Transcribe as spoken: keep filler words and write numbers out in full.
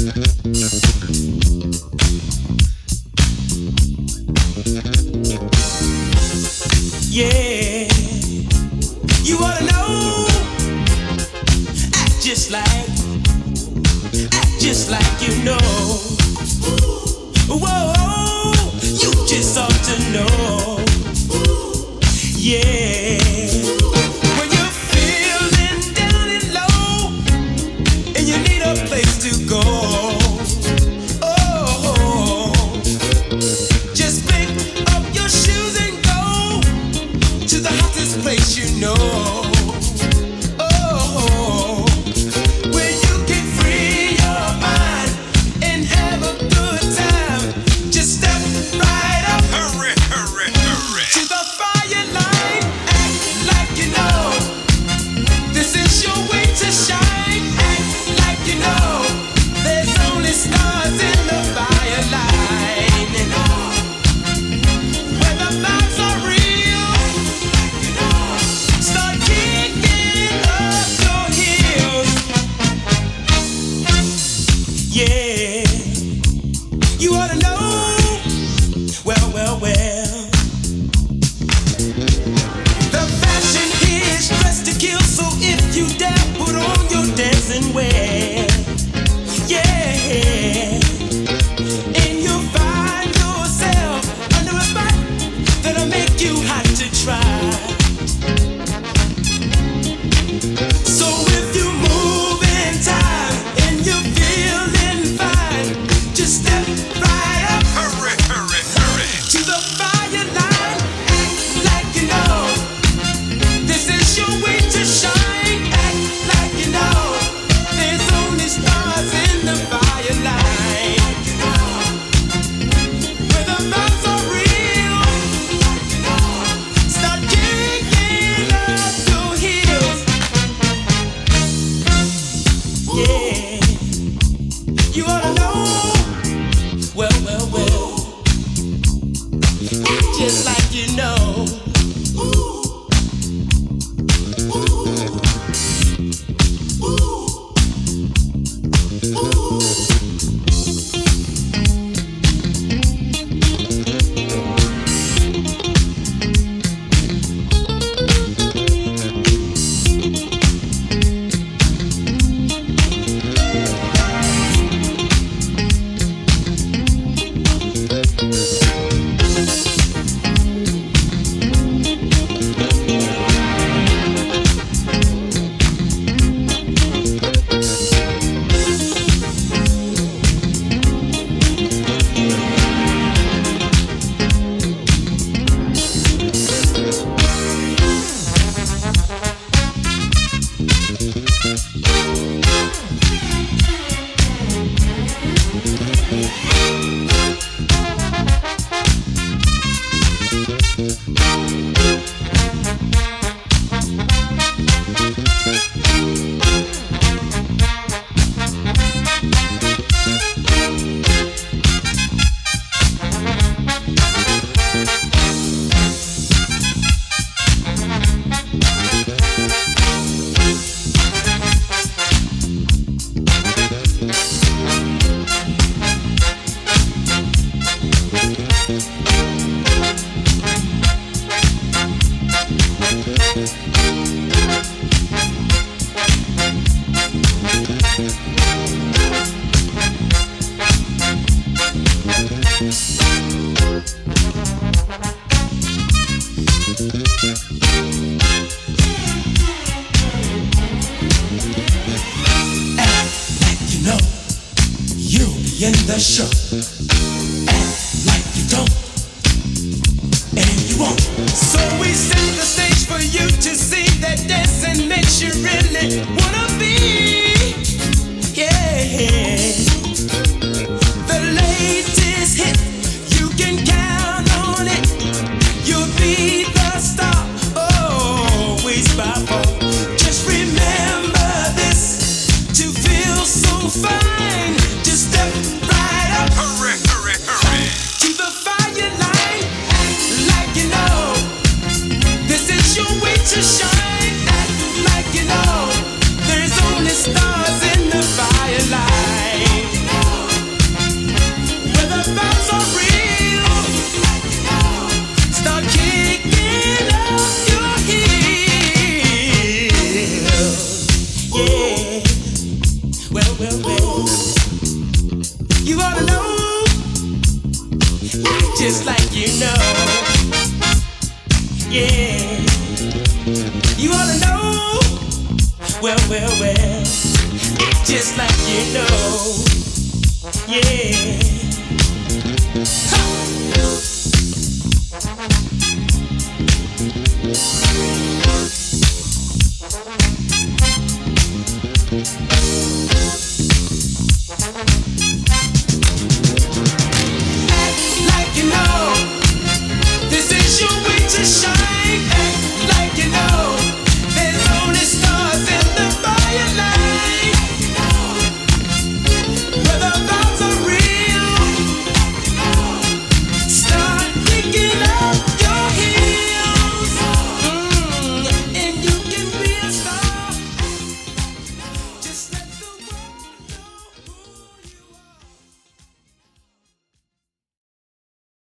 Yeah, you ought to know. Act just like, act just like you know. Whoa, you just ought to know. Yeah. When you're feeling down and low and you need a place to go. Oh, just pick up your shoes and go to the hottest place you know. Oh, where you can free your mind and have a good time. Just step right up. Hurry, hurry, hurry. To the fire line. Act like you know. This is your way to shine. Act like you know. There's only stars in the fire line. Where the vibes are real. Start kicking up your heels. Yeah, you ought to know. Well, well, well. The fashion is dressed to kill, so if you dare, put on your dancing wear. Yeah, and you'll find yourself under a spot that'll make you hot to try. So if you move in time and you're feeling fine, just step right up. Hurry, hurry, hurry. To the fire line. Act like you know. This is your way to shine. Act like you know. There's only stars in the fire line. Where the vibes are real. Start kicking up your heels. Yeah, you ought to know. Well, well, well. Act just like you know. In the show, act like you don't, and you won't. So we set the stage for you to see that dancing makes you really wanna be. Yeah, the latest hit, you can count on it. You'll be the star, always by far. Just remember this, to feel so fine, just step right up. Hurry, hurry, hurry. To the fire line. Act like you know. This is your way to shine. Act like you know. There's only stars in the fire line. Well, well, well, act just like you know. Yeah. Ha!